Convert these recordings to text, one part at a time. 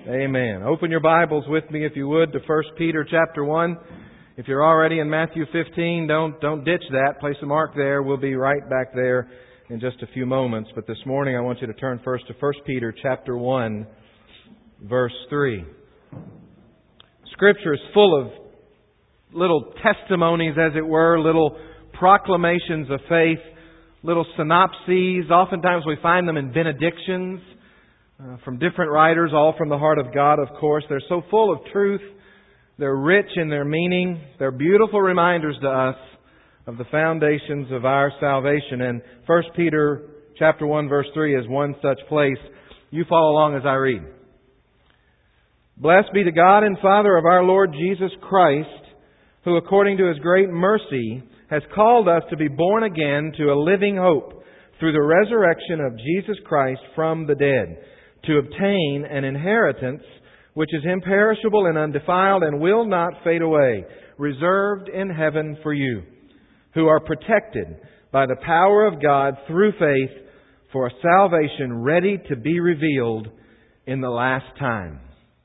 Amen. Open your Bibles with me, if you would, to 1 Peter chapter 1. If you're already in Matthew 15, don't ditch that. Place a mark there. We'll be right back there in just a few moments. But this morning I want you to turn first to 1 Peter chapter 1, verse 3. Scripture is full of little testimonies, as it were, little proclamations of faith, little synopses. Oftentimes we find them in benedictions from different writers, all from the heart of God, of course. They're so full of truth. They're rich in their meaning. They're beautiful reminders to us of the foundations of our salvation. And 1 Peter chapter 1, verse 3 is one such place. You follow along as I read. Blessed be the God and Father of our Lord Jesus Christ, who according to His great mercy has called us to be born again to a living hope through the resurrection of Jesus Christ from the dead, to obtain an inheritance which is imperishable and undefiled and will not fade away, reserved in heaven for you, who are protected by the power of God through faith for a salvation ready to be revealed in the last time.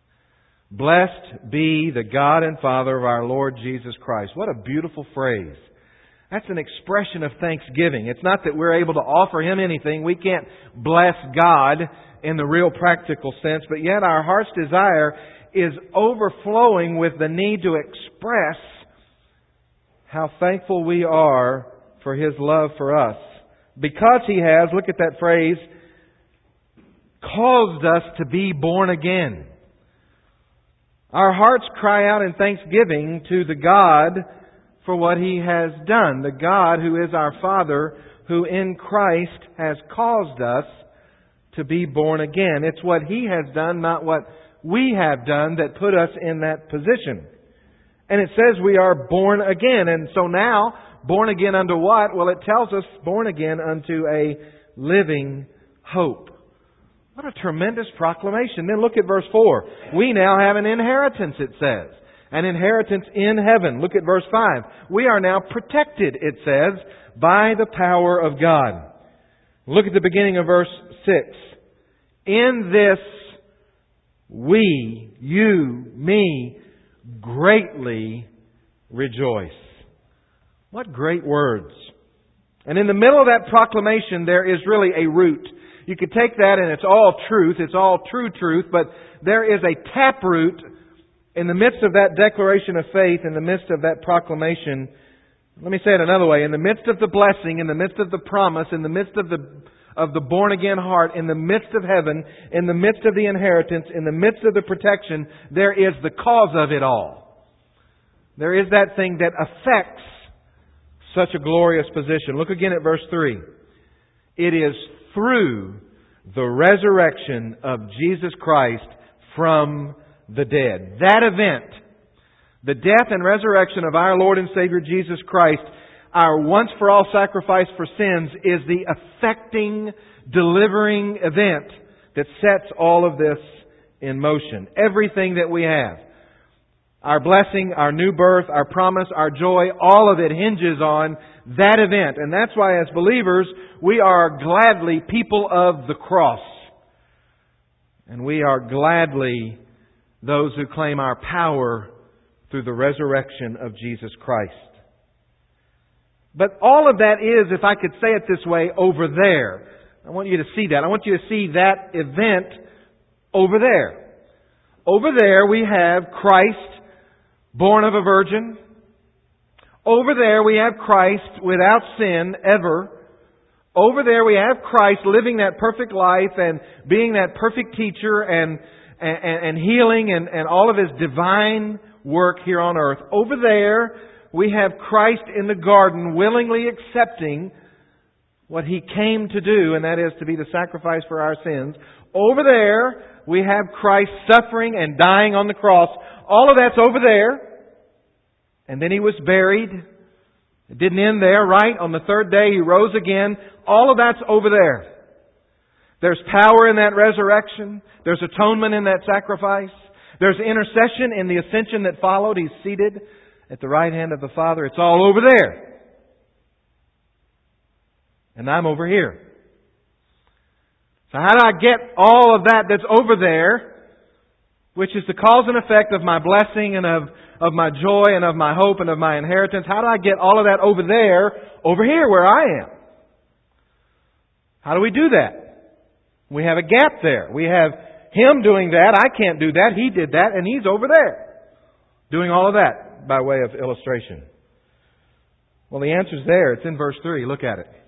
Blessed be the God and Father of our Lord Jesus Christ. What a beautiful phrase. That's an expression of thanksgiving. It's not that we're able to offer Him anything. We can't bless God in the real practical sense, but yet our heart's desire is overflowing with the need to express how thankful we are for His love for us. Because He has, look at that phrase, caused us to be born again. Our hearts cry out in thanksgiving to the God for what He has done. The God who is our Father, who in Christ has caused us to be born again. It's what He has done, not what we have done, that put us in that position. And it says we are born again. And so now, born again unto what? Well, it tells us born again unto a living hope. What a tremendous proclamation. Then look at verse 4. We now have an inheritance, it says. An inheritance in heaven. Look at verse 5. We are now protected, it says, by the power of God. Look at the beginning of verse 6. In this we, you, me, greatly rejoice. What great words. And in the middle of that proclamation there is really a root. You could take that and it's all truth. It's all true truth. But there is a taproot in the midst of that declaration of faith, in the midst of that proclamation. Let me say it another way. In the midst of the blessing, in the midst of the promise, in the midst of the born-again heart, in the midst of heaven, in the midst of the inheritance, in the midst of the protection, there is the cause of it all. There is that thing that affects such a glorious position. Look again at verse 3. It is through the resurrection of Jesus Christ from the dead. That event, the death and resurrection of our Lord and Savior Jesus Christ, our once-for-all sacrifice for sins, is the affecting, delivering event that sets all of this in motion. Everything that we have, our blessing, our new birth, our promise, our joy, all of it hinges on that event. And that's why as believers, we are gladly people of the cross. And we are gladly those who claim our power through the resurrection of Jesus Christ. But all of that is, if I could say it this way, over there. I want you to see that. I want you to see that event over there. Over there we have Christ, born of a virgin. Over there we have Christ without sin ever. Over there we have Christ living that perfect life and being that perfect teacher and healing and all of His divine work here on earth. Over there we have Christ in the garden willingly accepting what He came to do, and that is to be the sacrifice for our sins. Over there we have Christ suffering and dying on the cross. All of that's over there. And then He was buried. It didn't end there, right? On the third day He rose again. All of that's over there. There's power in that resurrection. There's atonement in that sacrifice. There's intercession in the ascension that followed. He's seated at the right hand of the Father. It's all over there. And I'm over here. So how do I get all of that that's over there which is the cause and effect of my blessing and of my joy and of my hope and of my inheritance. How do I get all of that over there, over here where I am? How do we do that? We have a gap there. We have Him doing that. I can't do that. He did that, and He's over there doing all of that by way of illustration. Well, the answer's there. It's in verse 3. Look at it.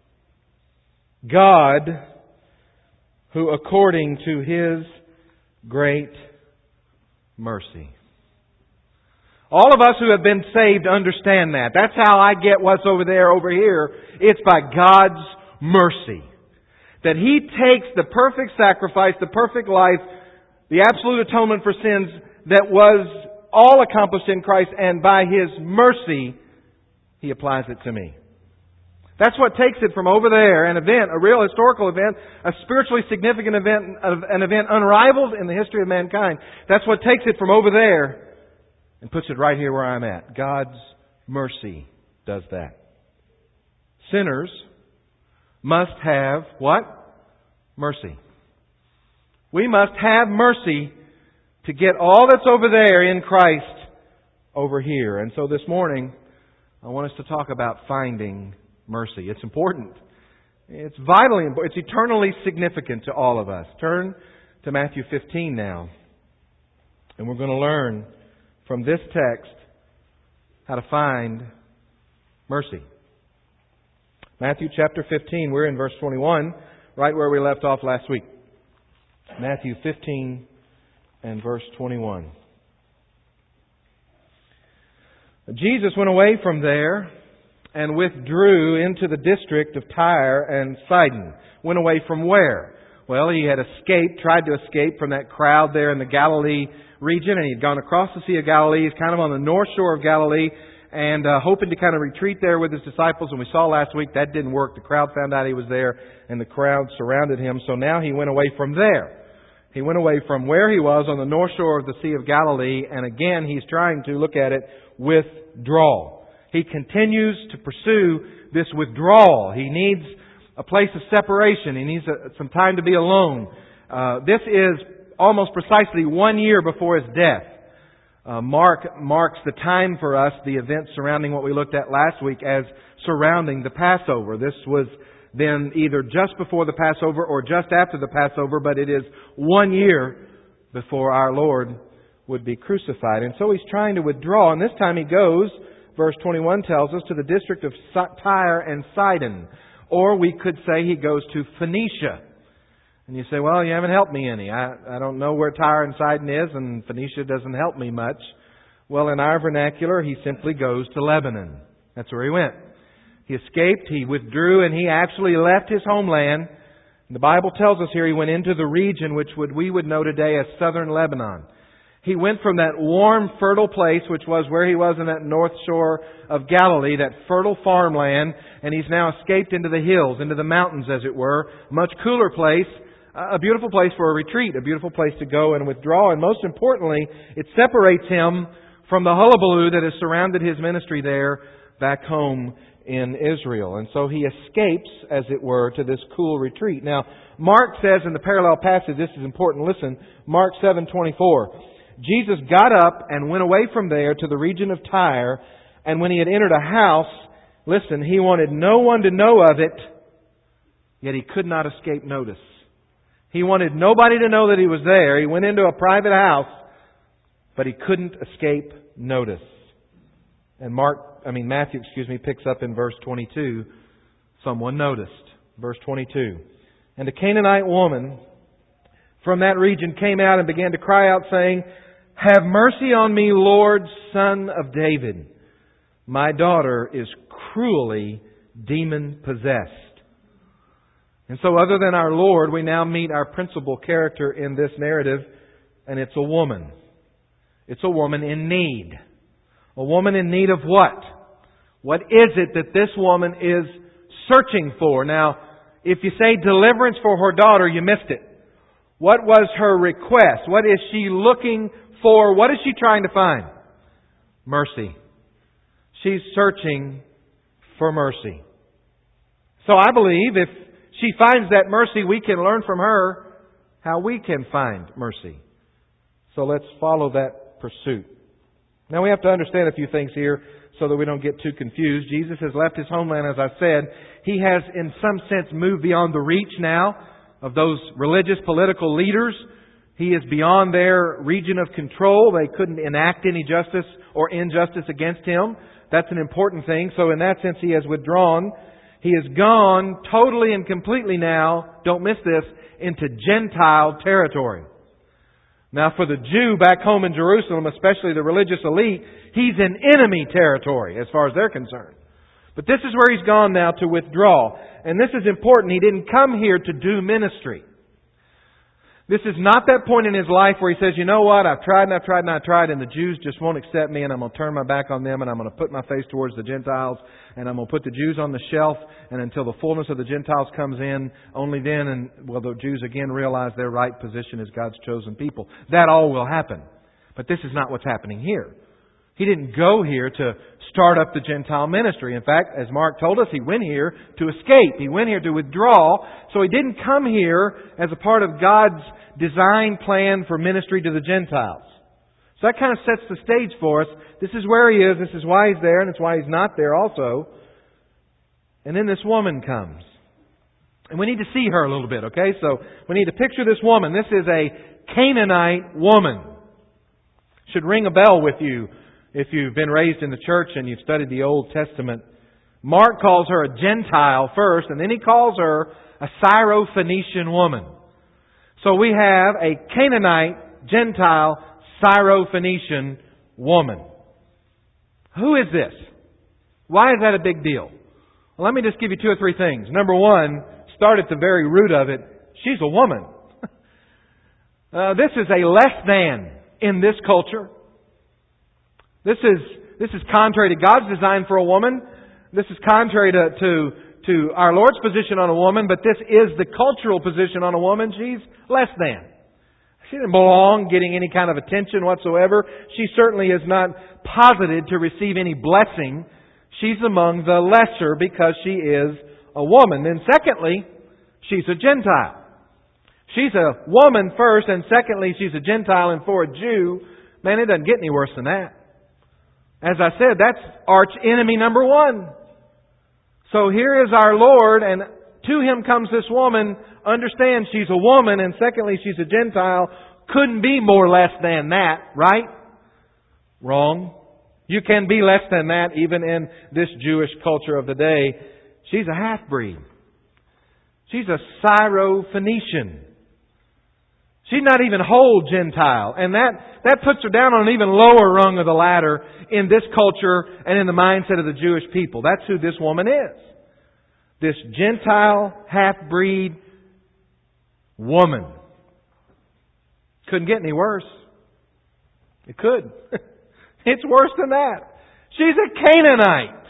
God, who according to His great mercy. All of us who have been saved understand that. That's how I get what's over there, over here. It's by God's mercy. That He takes the perfect sacrifice, the perfect life, the absolute atonement for sins that was all accomplished in Christ, and by His mercy, He applies it to me. That's what takes it from over there, an event, a real historical event, a spiritually significant event, an event unrivaled in the history of mankind. That's what takes it from over there and puts it right here where I'm at. God's mercy does that. Sinners must have what? Mercy. We must have mercy to get all that's over there in Christ over here. And so this morning, I want us to talk about finding mercy. It's important. It's vitally important. It's eternally significant to all of us. Turn to Matthew 15 now. And we're going to learn from this text how to find mercy. Matthew chapter 15, we're in verse 21, right where we left off last week. Matthew 15 and verse 21. Jesus went away from there and withdrew into the district of Tyre and Sidon. Went away from where? Well, he had escaped, tried to escape from that crowd there in the Galilee region, and he'd gone across the Sea of Galilee. He's kind of on the north shore of Galilee, and hoping to kind of retreat there with his disciples. And we saw last week that didn't work. The crowd found out he was there, and the crowd surrounded him. So now he went away from there. He went away from where he was on the north shore of the Sea of Galilee, and again he's trying to, look at it, withdraw. He continues to pursue this withdrawal. He needs a place of separation. He needs some time to be alone. This is almost precisely 1 year before his death. Mark marks the time for us, the events surrounding what we looked at last week, as surrounding the Passover. This was then either just before the Passover or just after the Passover, but it is 1 year before our Lord would be crucified. And so he's trying to withdraw, and this time he goes, verse 21 tells us, to the district of Tyre and Sidon. Or we could say he goes to Phoenicia. And you say, well, you haven't helped me any. I don't know where Tyre and Sidon is, and Phoenicia doesn't help me much. Well, in our vernacular, he simply goes to Lebanon. That's where he went. He escaped, he withdrew, and he actually left his homeland. The Bible tells us here he went into the region which we would know today as southern Lebanon. He went from that warm, fertile place, which was where he was in that north shore of Galilee, that fertile farmland, and he's now escaped into the hills, into the mountains, as it were. Much cooler place, a beautiful place for a retreat, a beautiful place to go and withdraw. And most importantly, it separates him from the hullabaloo that has surrounded his ministry there back home in Israel. And so he escapes, as it were, to this cool retreat. Now, Mark says in the parallel passage, this is important, listen, Mark 7:24, Jesus got up and went away from there to the region of Tyre, and when he had entered a house, listen, he wanted no one to know of it, yet he could not escape notice. He wanted nobody to know that he was there. He went into a private house, but he couldn't escape notice. And Matthew picks up in verse 22, someone noticed. Verse 22. And a Canaanite woman from that region came out and began to cry out, saying, "Have mercy on me, Lord, Son of David. My daughter is cruelly demon-possessed." And so other than our Lord, we now meet our principal character in this narrative, and it's a woman. It's a woman in need. A woman in need of what? What is it that this woman is searching for? Now, if you say deliverance for her daughter, you missed it. What was her request? What is she looking for? What is she trying to find? Mercy. She's searching for mercy. So I believe if she finds that mercy, we can learn from her how we can find mercy. So let's follow that pursuit. Now we have to understand a few things here so that we don't get too confused. Jesus has left His homeland, as I said. He has, in some sense, moved beyond the reach now of those religious political leaders. He is beyond their region of control. They couldn't enact any justice or injustice against Him. That's an important thing. So in that sense, He has withdrawn. He has gone totally and completely now, don't miss this, into Gentile territory. Now for the Jew back home in Jerusalem, especially the religious elite, he's in enemy territory as far as they're concerned. But this is where he's gone now to withdraw. And this is important. He didn't come here to do ministry. This is not that point in his life where he says, you know what, I've tried and I've tried and I've tried and the Jews just won't accept me and I'm going to turn my back on them and I'm going to put my face towards the Gentiles and I'm going to put the Jews on the shelf and until the fullness of the Gentiles comes in, only then and the Jews again realize their right position as God's chosen people. That all will happen. But this is not what's happening here. He didn't go here to start up the Gentile ministry. In fact, as Mark told us, he went here to escape. He went here to withdraw. So he didn't come here as a part of God's design plan for ministry to the Gentiles. So that kind of sets the stage for us. This is where he is. This is why he's there, and it's why he's not there also. And then this woman comes. And we need to see her a little bit, okay? So we need to picture this woman. This is a Canaanite woman. Should ring a bell with you if you've been raised in the church and you've studied the Old Testament. Mark calls her a Gentile first, and then he calls her a Syrophoenician woman. So we have a Canaanite, Gentile, Syrophoenician woman. Who is this? Why is that a big deal? Well, let me just give you two or three things. Number one, start at the very root of it. She's a woman. This is a less than in this culture. This is contrary to God's design for a woman. This is contrary to our Lord's position on a woman, but this is the cultural position on a woman. She's less than. She didn't belong getting any kind of attention whatsoever. She certainly is not posited to receive any blessing. She's among the lesser because she is a woman. Then secondly, she's a Gentile. She's a woman first, and secondly, she's a Gentile, and for a Jew, man, it doesn't get any worse than that. As I said, that's arch enemy number one. So here is our Lord, and to Him comes this woman. Understand she's a woman, and secondly, she's a Gentile. Couldn't be more less than that, right? Wrong. You can be less than that even in this Jewish culture of the day. She's a half-breed. She's a Syrophoenician. She's not even whole Gentile. And that puts her down on an even lower rung of the ladder in this culture and in the mindset of the Jewish people. That's who this woman is. This Gentile, half-breed woman. Couldn't get any worse. It could. It's worse than that. She's a Canaanite.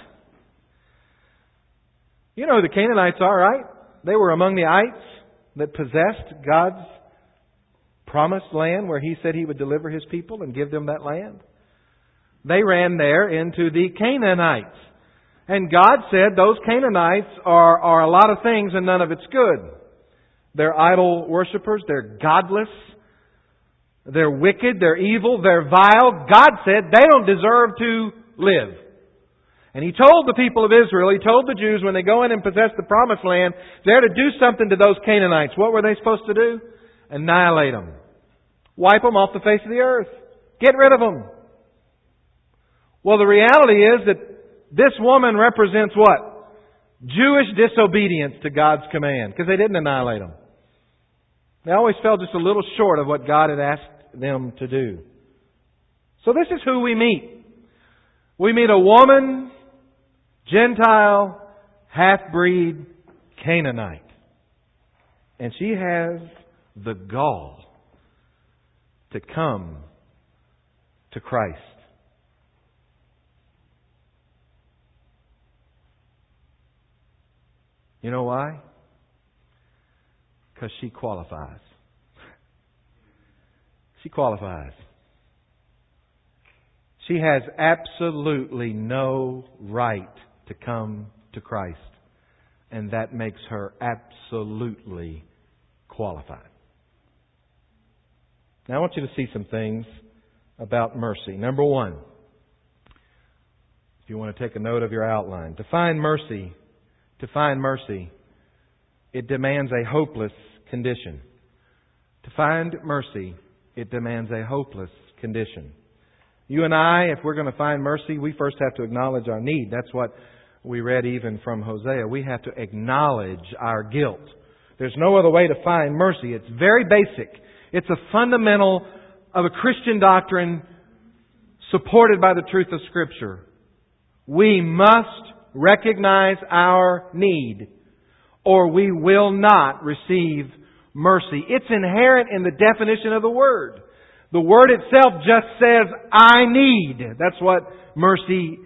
You know who the Canaanites are, right? They were among the ites that possessed God's promised land where He said He would deliver His people and give them that land. They ran there into the Canaanites. And God said those Canaanites are a lot of things and none of it's good. They're idol worshippers. They're godless. They're wicked. They're evil. They're vile. God said they don't deserve to live. And He told the people of Israel, He told the Jews when they go in and possess the promised land, they're to do something to those Canaanites. What were they supposed to do? Annihilate them. Wipe them off the face of the earth. Get rid of them. Well, the reality is that this woman represents what? Jewish disobedience to God's command. Because they didn't annihilate them. They always fell just a little short of what God had asked them to do. So this is who we meet. We meet a woman, Gentile, half-breed, Canaanite. And she has the gall to come to Christ. You know why? Because she qualifies. She qualifies. She has absolutely no right to come to Christ. And that makes her absolutely qualified. Now I want you to see some things about mercy. Number one, if you want to take a note of your outline, to find mercy, it demands a hopeless condition. To find mercy, it demands a hopeless condition. You and I, if we're going to find mercy, we first have to acknowledge our need. That's what we read even from Hosea. We have to acknowledge our guilt. There's no other way to find mercy. It's very basic. It's a fundamental of a Christian doctrine supported by the truth of Scripture. We must recognize our need, or we will not receive mercy. It's inherent in the definition of the word. The word itself just says, I need. That's what mercy's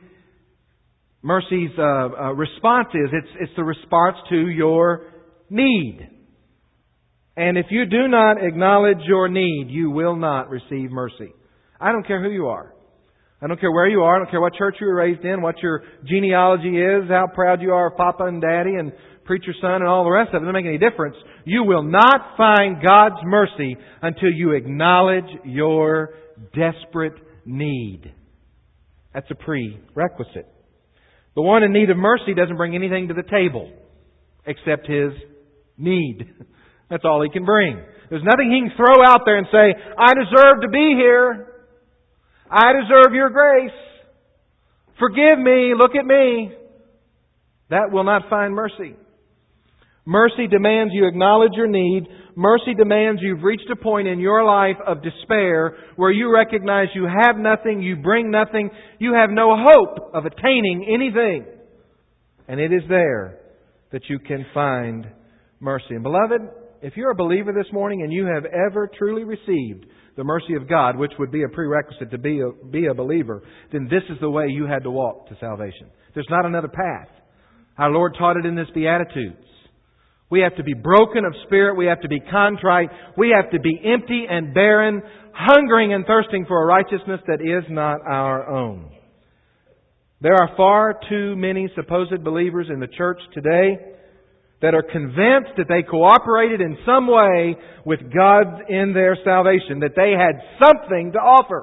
response is. It's the response to your need. And if you do not acknowledge your need, you will not receive mercy. I don't care who you are. I don't care where you are. I don't care what church you were raised in, what your genealogy is, how proud you are of Papa and Daddy and preacher son and all the rest of it. It doesn't make any difference. You will not find God's mercy until you acknowledge your desperate need. That's a prerequisite. The one in need of mercy doesn't bring anything to the table except his need. That's all he can bring. There's nothing he can throw out there and say, I deserve to be here. I deserve your grace. Forgive me. Look at me. That will not find mercy. Mercy demands you acknowledge your need. Mercy demands you've reached a point in your life of despair where you recognize you have nothing, you bring nothing, you have no hope of attaining anything. And it is there that you can find mercy. And beloved, if you're a believer this morning and you have ever truly received the mercy of God, which would be a prerequisite to be a believer, then this is the way you had to walk to salvation. There's not another path. Our Lord taught it in this Beatitudes. We have to be broken of spirit. We have to be contrite. We have to be empty and barren, hungering and thirsting for a righteousness that is not our own. There are far too many supposed believers in the church today that are convinced that they cooperated in some way with God in their salvation, that they had something to offer.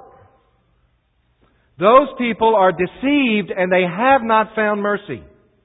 Those people are deceived and they have not found mercy.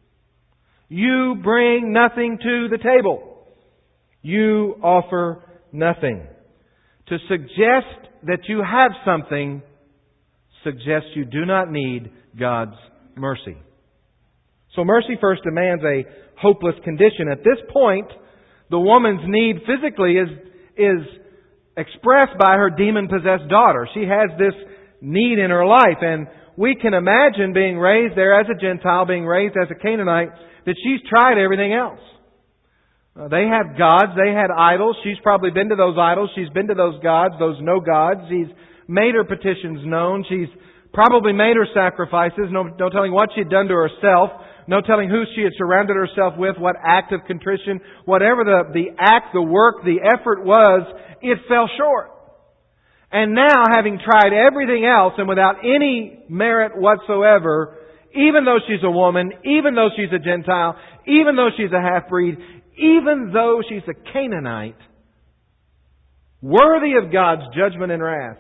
You bring nothing to the table. You offer nothing. To suggest that you have something suggests you do not need God's mercy. So mercy first demands a hopeless condition. At this point, the woman's need physically is expressed by her demon-possessed daughter. She has this need in her life, and we can imagine being raised there as a Gentile, being raised as a Canaanite, that she's tried everything else. They have gods, they had idols. She's probably been to those idols. She's been to those gods, those no gods. She's made her petitions known. She's probably made her sacrifices. No telling what she'd done to herself. No telling who she had surrounded herself with, what act of contrition. Whatever the act, the work, the effort was, it fell short. And now, having tried everything else and without any merit whatsoever, even though she's a woman, even though she's a Gentile, even though she's a half-breed, even though she's a Canaanite, worthy of God's judgment and wrath,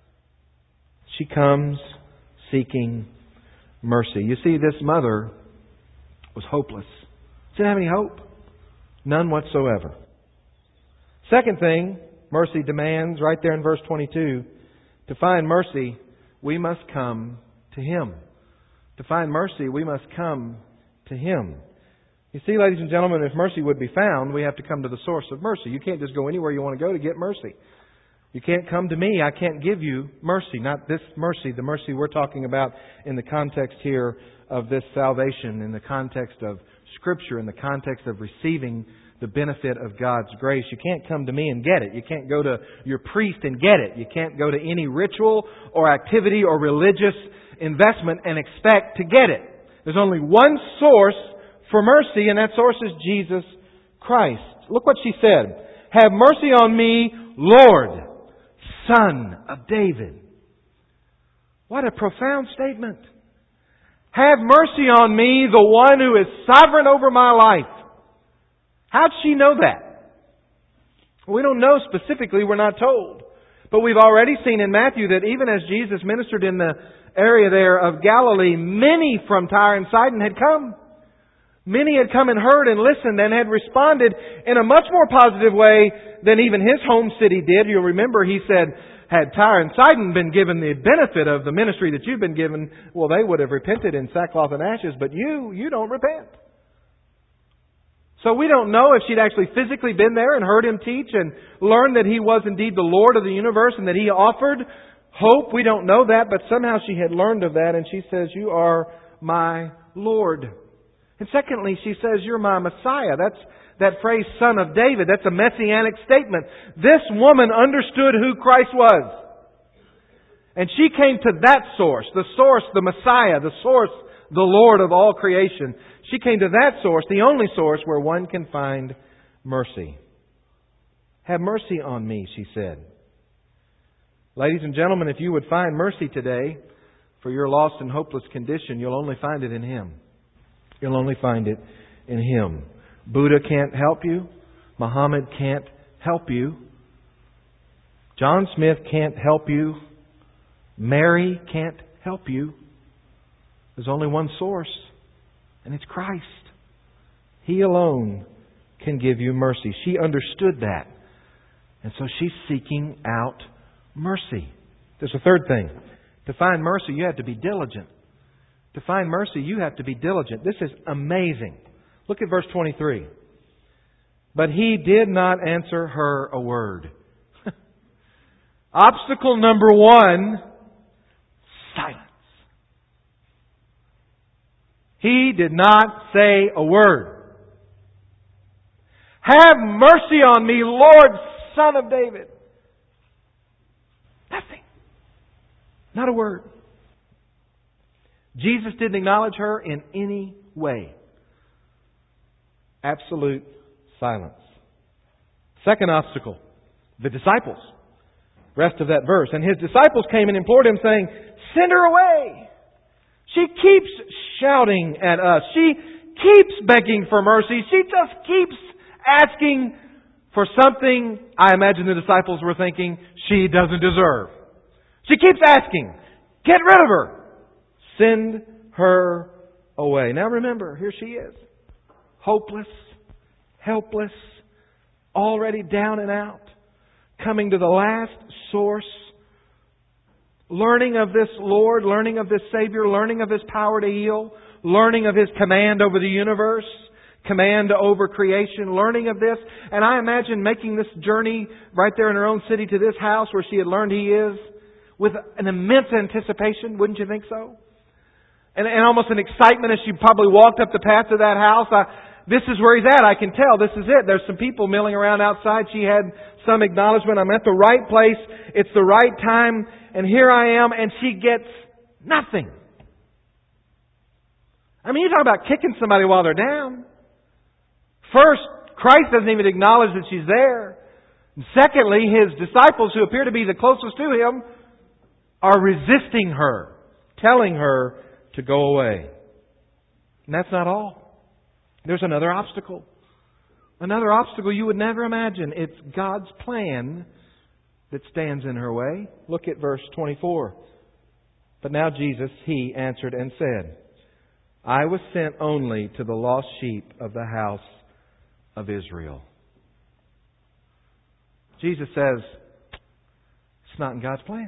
she comes seeking mercy. You see, this mother was hopeless. She didn't have any hope. None whatsoever. Second thing mercy demands, right there in verse 22, to find mercy, we must come to Him. To find mercy, we must come to Him. You see, ladies and gentlemen, if mercy would be found, we have to come to the source of mercy. You can't just go anywhere you want to go to get mercy. You can't come to me. I can't give you mercy. Not this mercy, the mercy we're talking about in the context here of this salvation, in the context of Scripture, in the context of receiving the benefit of God's grace. You can't come to me and get it. You can't go to your priest and get it. You can't go to any ritual or activity or religious investment and expect to get it. There's only one source for mercy, and that source is Jesus Christ. Look what she said. Have mercy on me, Lord, Son of David. What a profound statement. Have mercy on me, the one who is sovereign over my life. How'd she know that? We don't know specifically. We're not told. But we've already seen in Matthew that even as Jesus ministered in the area there of Galilee, many from Tyre and Sidon had come. Many had come and heard and listened and had responded in a much more positive way than even his home city did. You'll remember he said, had Tyre and Sidon been given the benefit of the ministry that you've been given, well, they would have repented in sackcloth and ashes, but you don't repent. So we don't know if she'd actually physically been there and heard him teach and learned that he was indeed the Lord of the universe and that he offered hope. We don't know that, but somehow she had learned of that and she says, "You are my Lord." And secondly, she says, "You're my Messiah." That's that phrase, "Son of David." That's a messianic statement. This woman understood who Christ was. And she came to that source, the Messiah, the source, the Lord of all creation. She came to that source, the only source where one can find mercy. "Have mercy on me," she said. Ladies and gentlemen, if you would find mercy today for your lost and hopeless condition, you'll only find it in Him. You'll only find it in Him. Buddha can't help you. Muhammad can't help you. John Smith can't help you. Mary can't help you. There's only one source, and it's Christ. He alone can give you mercy. She understood that. And so she's seeking out mercy. There's a third thing. To find mercy, you have to be diligent. To find mercy, you have to be diligent. This is amazing. Look at verse 23. But he did not answer her a word. Obstacle number one, silence. He did not say a word. "Have mercy on me, Lord, Son of David." Nothing. Not a word. Jesus didn't acknowledge her in any way. Absolute silence. Second obstacle, the disciples. Rest of that verse. "And His disciples came and implored Him, saying, 'Send her away. She keeps shouting at us. She keeps begging for mercy. She just keeps asking for something,' I imagine the disciples were thinking, 'she doesn't deserve. She keeps asking. Get rid of her. Send her away.'" Now remember, here she is. Hopeless, helpless, already down and out, coming to the last source, learning of this Lord, learning of this Savior, learning of His power to heal, learning of His command over the universe, command over creation, learning of this. And I imagine making this journey right there in her own city to this house where she had learned He is, with an immense anticipation, wouldn't you think so? And almost an excitement as she probably walked up the path to that house. This is where He's at, I can tell. This is it. There's some people milling around outside. She had some acknowledgement. I'm at the right place. It's the right time. And here I am. And she gets nothing. I mean, you talk about kicking somebody while they're down. First, Christ doesn't even acknowledge that she's there. And secondly, His disciples, who appear to be the closest to Him, are resisting her, telling her to go away. And that's not all. There's another obstacle. Another obstacle you would never imagine. It's God's plan that stands in her way. Look at verse 24. "But now Jesus, He answered and said, 'I was sent only to the lost sheep of the house of Israel.'" Jesus says, it's not in God's plan.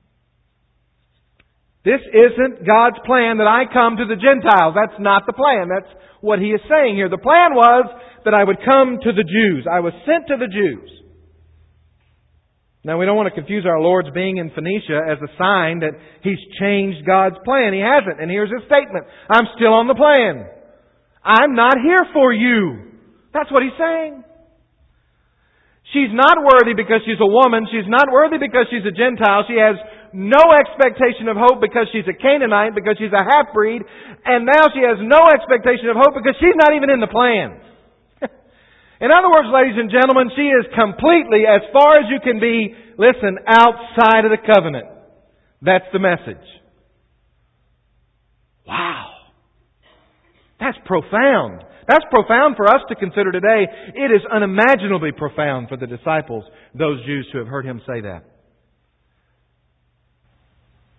This isn't God's plan that I come to the Gentiles. That's not the plan. That's what He is saying here. The plan was that I would come to the Jews. I was sent to the Jews. Now, we don't want to confuse our Lord's being in Phoenicia as a sign that He's changed God's plan. He hasn't. And here's His statement. I'm still on the plan. I'm not here for you. That's what He's saying. She's not worthy because she's a woman. She's not worthy because she's a Gentile. She has no expectation of hope because she's a Canaanite, because she's a half-breed. And now she has no expectation of hope because she's not even in the plan. In other words, ladies and gentlemen, she is completely, as far as you can be, listen, outside of the covenant. That's the message. Wow. That's profound. That's profound for us to consider today. It is unimaginably profound for the disciples, those Jews who have heard Him say that.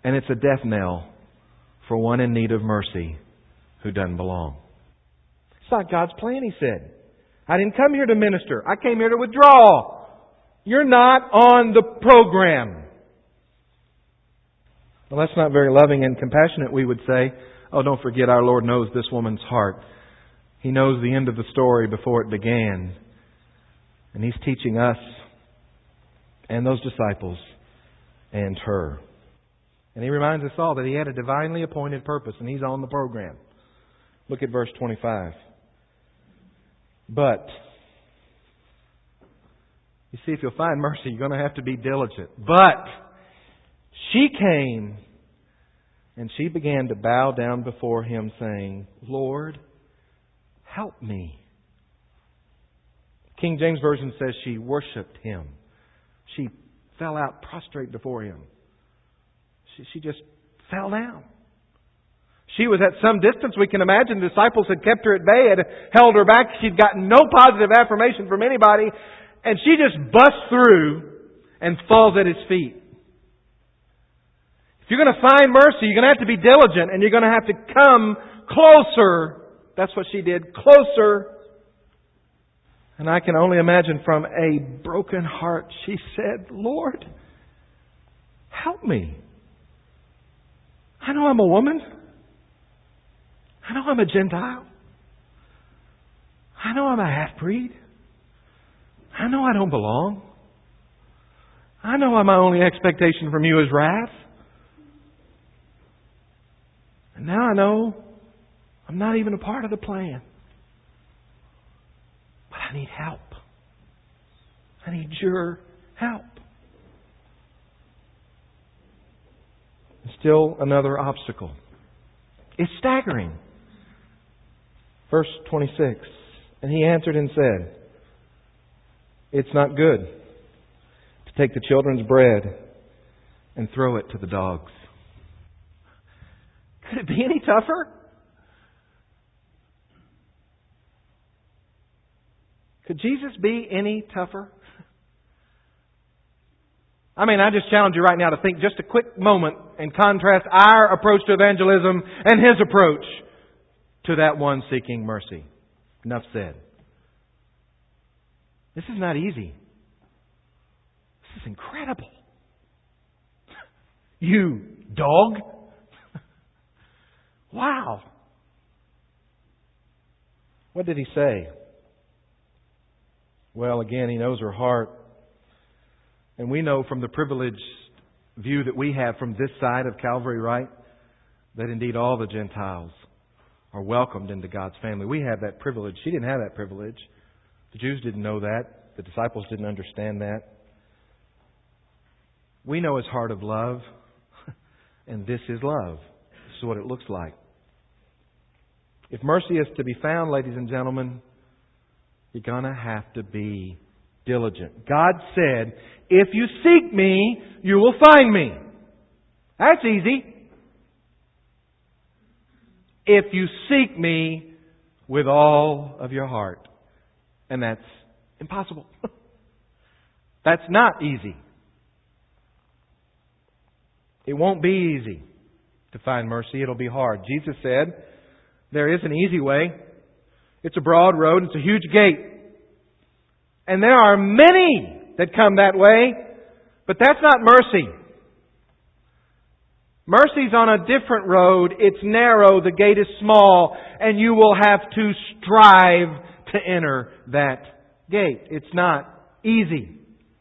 And it's a death knell for one in need of mercy who doesn't belong. It's not God's plan, he said. I didn't come here to minister. I came here to withdraw. You're not on the program. Well, that's not very loving and compassionate, we would say. Oh, don't forget, our Lord knows this woman's heart. He knows the end of the story before it began. And He's teaching us and those disciples and her. And He reminds us all that He had a divinely appointed purpose and He's on the program. Look at verse 25. But, you see, if you'll find mercy, you're going to have to be diligent. But she came and she began to bow down before Him, saying, Lord, help me. King James Version says she worshipped Him. She fell out prostrate before Him. She just fell down. She was at some distance, we can imagine. The disciples had kept her at bay, had held her back. She'd gotten no positive affirmation from anybody. And she just busts through and falls at His feet. If you're going to find mercy, you're going to have to be diligent and you're going to have to come closer. That's what she did. Closer. And I can only imagine from a broken heart, she said, Lord, help me. I know I'm a woman. I know I'm a Gentile. I know I'm a half-breed. I know I don't belong. I know my only expectation from You is wrath. And now I know I'm not even a part of the plan. But I need help. I need Your help. And still another obstacle. It's staggering. Verse 26. And He answered and said, It's not good to take the children's bread and throw it to the dogs. Could it be any tougher? Could Jesus be any tougher? I mean, I just challenge you right now to think just a quick moment and contrast our approach to evangelism and His approach to that one seeking mercy. Enough said. This is not easy. This is incredible. You dog. Wow. What did He say? Well, again, He knows her heart. And we know from the privileged view that we have from this side of Calvary, right, that indeed all the Gentiles are welcomed into God's family. We have that privilege. She didn't have that privilege. The Jews didn't know that. The disciples didn't understand that. We know His heart of love, and this is love. This is what it looks like. If mercy is to be found, ladies and gentlemen, you're going to have to be diligent. God said, if you seek Me, you will find Me. That's easy. If you seek Me with all of your heart. And that's impossible. That's not easy. It won't be easy to find mercy. It'll be hard. Jesus said, there is an easy way. It's a broad road. It's a huge gate. And there are many that come that way. But that's not mercy. Mercy's on a different road. It's narrow. The gate is small. And you will have to strive to enter that gate. It's not easy.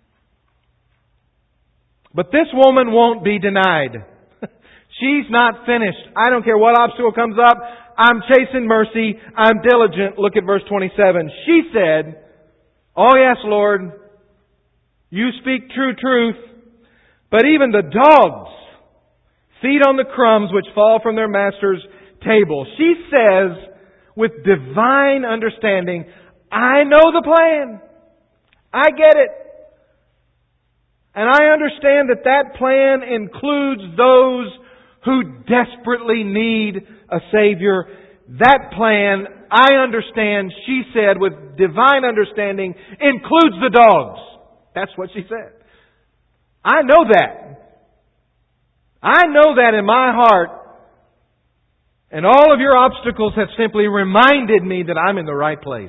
But this woman won't be denied. She's not finished. I don't care what obstacle comes up. I'm chasing mercy. I'm diligent. Look at verse 27. She said, oh yes, Lord, You speak true truth, but even the dogs feed on the crumbs which fall from their master's table. She says, with divine understanding, I know the plan. I get it. And I understand that that plan includes those who desperately need a Savior. That plan, I understand, she said with divine understanding, includes the dogs. That's what she said. I know that. I know that in my heart. And all of your obstacles have simply reminded me that I'm in the right place.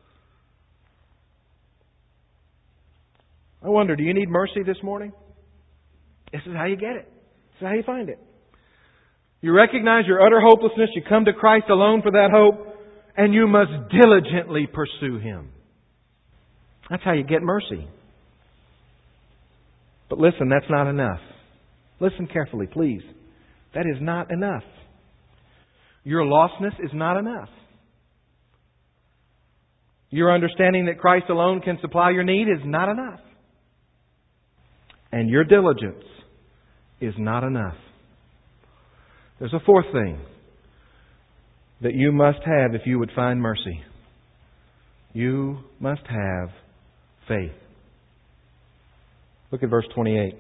I wonder, do you need mercy this morning? This is how you get it. This is how you find it. You recognize your utter hopelessness. You come to Christ alone for that hope. And you must diligently pursue Him. That's how you get mercy. But listen, that's not enough. Listen carefully, please. That is not enough. Your lostness is not enough. Your understanding that Christ alone can supply your need is not enough. And your diligence is not enough. There's a fourth thing that you must have if you would find mercy. You must have faith. Look at verse 28.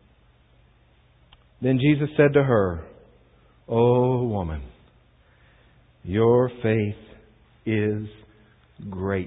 Then Jesus said to her, "O woman, your faith is great.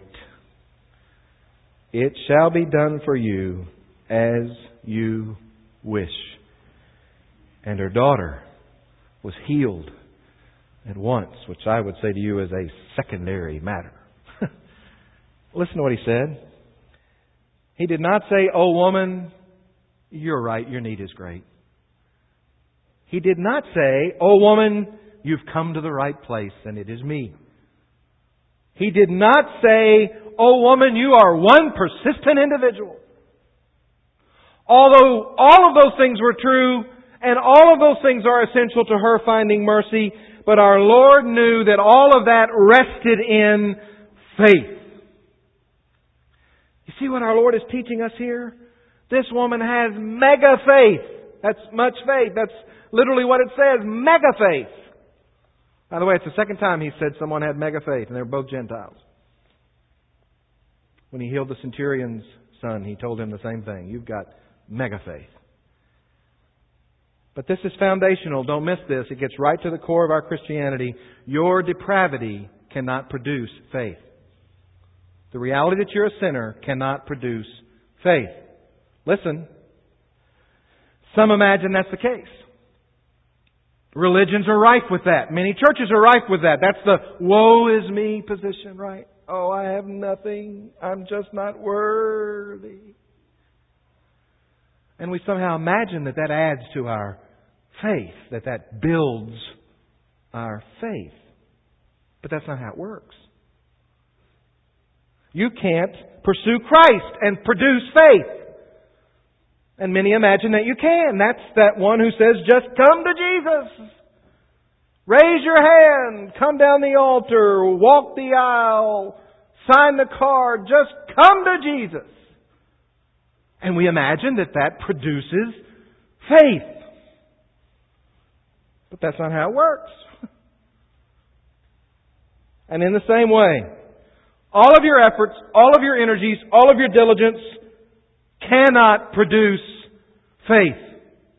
It shall be done for you as you wish." And her daughter was healed at once, which I would say to you is a secondary matter. Listen to what He said. He did not say, "Oh woman, you're right, your need is great." He did not say, "Oh woman, you've come to the right place and it is me." He did not say, "Oh woman, you are one persistent individual." Although all of those things were true, and all of those things are essential to her finding mercy, but our Lord knew that all of that rested in faith. You see what our Lord is teaching us here? This woman has mega faith. That's much faith. That's literally what it says, mega faith. By the way, it's the second time He said someone had mega faith, and they were both Gentiles. When He healed the centurion's son, He told him the same thing. You've got mega faith. But this is foundational. Don't miss this. It gets right to the core of our Christianity. Your depravity cannot produce faith. The reality that you're a sinner cannot produce faith. Listen. Some imagine that's the case. Religions are rife with that. Many churches are rife with that. That's the woe is me position, right? Oh, I have nothing. I'm just not worthy. And we somehow imagine that adds to our faith, that builds our faith. But that's not how it works. You can't pursue Christ and produce faith. And many imagine that you can. That's that one who says, just come to Jesus. Raise your hand. Come down the altar. Walk the aisle. Sign the card. Just come to Jesus. And we imagine that produces faith. But that's not how it works. And in the same way, all of your efforts, all of your energies, all of your diligence cannot produce faith.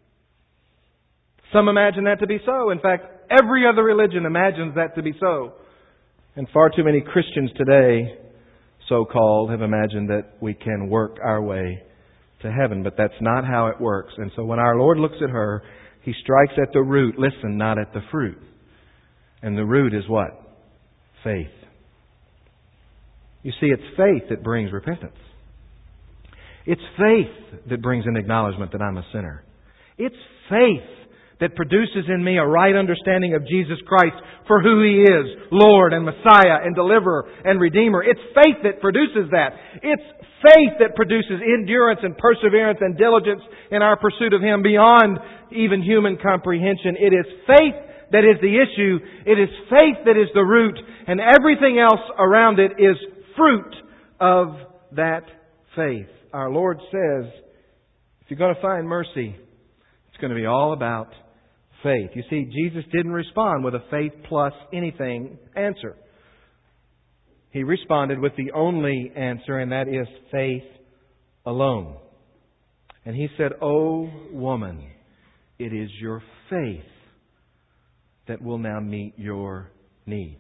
Some imagine that to be so. In fact, every other religion imagines that to be so. And far too many Christians today, so-called, have imagined that we can work our way to heaven. But that's not how it works. And so when our Lord looks at her, He strikes at the root. Listen, not at the fruit. And the root is what? Faith. You see, it's faith that brings repentance. It's faith that brings an acknowledgement that I'm a sinner. It's faith that produces in me a right understanding of Jesus Christ for who He is, Lord and Messiah and Deliverer and Redeemer. It's faith that produces that. It's faith that produces endurance and perseverance and diligence in our pursuit of Him beyond even human comprehension. It is faith that is the issue. It is faith that is the root, and everything else around it is fruit of that faith. Our Lord says, if you're going to find mercy, it's going to be all about faith. You see, Jesus didn't respond with a faith plus anything answer. He responded with the only answer, and that is faith alone. And He said, "O woman, it is your faith that will now meet your need."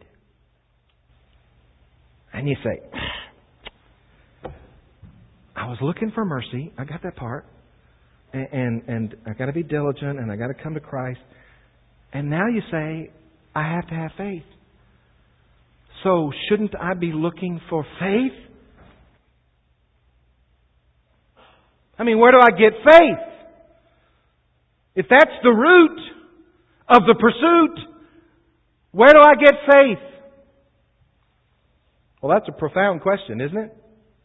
And you say, I was looking for mercy. I got that part. and I got to be diligent, and I got to come to Christ. And now you say, I have to have faith. So shouldn't I be looking for faith? I mean, where do I get faith? If that's the root of the pursuit, where do I get faith? Well, that's a profound question, isn't it?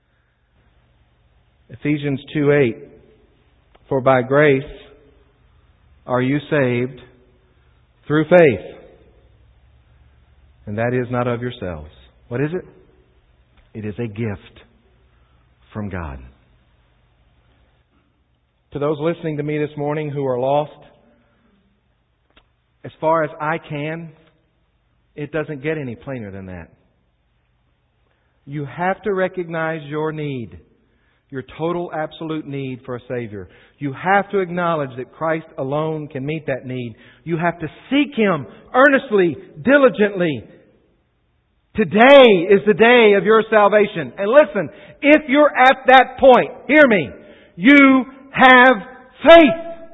Ephesians 2:8. For by grace are you saved through faith. And that is not of yourselves. What is it? It is a gift from God. To those listening to me this morning who are lost, as far as I can, it doesn't get any plainer than that. You have to recognize your need, your total, absolute need for a Savior. You have to acknowledge that Christ alone can meet that need. You have to seek Him earnestly, diligently. Today is the day of your salvation. And listen, if you're at that point, hear me, you have faith.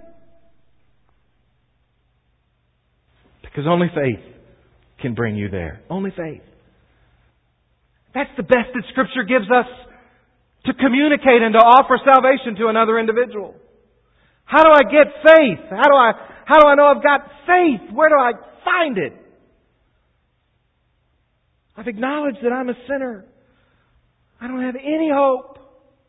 Because only faith can bring you there. Only faith. That's the best that Scripture gives us to communicate and to offer salvation to another individual. How do I get faith? How do I know I've got faith? Where do I find it? I've acknowledged that I'm a sinner. I don't have any hope.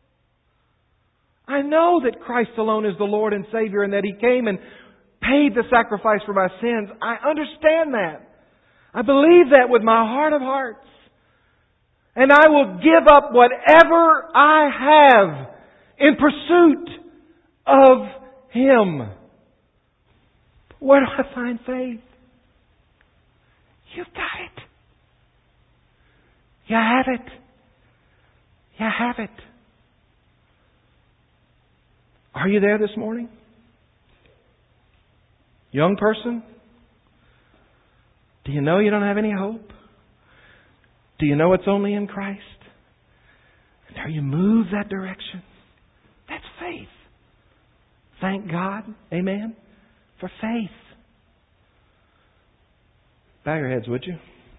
I know that Christ alone is the Lord and Savior and that He came and paid the sacrifice for my sins. I understand that. I believe that with my heart of hearts. And I will give up whatever I have in pursuit of Him. Where do I find faith? You've got it. You have it. You have it. Are you there this morning? Young person? Do you know you don't have any hope? Do you know it's only in Christ? And are you moved that direction? That's faith. Thank God, amen, for faith. Bow your heads, would you?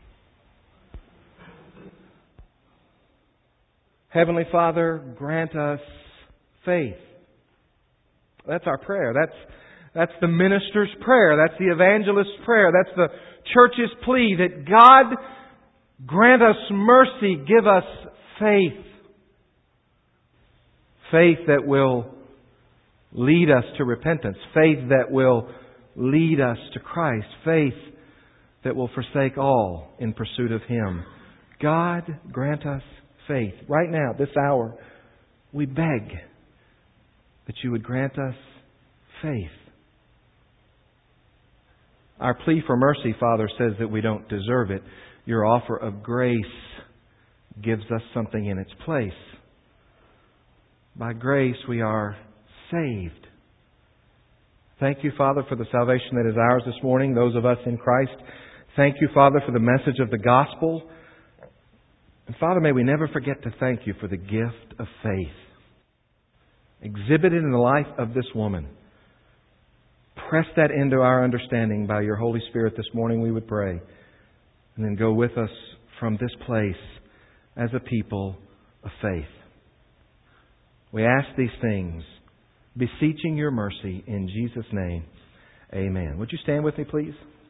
Heavenly Father, grant us faith. That's our prayer. That's the minister's prayer. That's the evangelist's prayer. That's the church's plea that God grant us mercy, give us faith. Faith that will lead us to repentance. Faith that will lead us to Christ. Faith that will forsake all in pursuit of Him. God, grant us faith. Right now, this hour, we beg that You would grant us faith. Our plea for mercy, Father, says that we don't deserve it. Your offer of grace gives us something in its place. By grace we are saved. Thank You, Father, for the salvation that is ours this morning, those of us in Christ. Thank You, Father, for the message of the gospel. And Father, may we never forget to thank You for the gift of faith exhibited in the life of this woman. Press that into our understanding by Your Holy Spirit this morning, we would pray. And then go with us from this place as a people of faith. We ask these things, beseeching Your mercy in Jesus' name. Amen. Would you stand with me, please?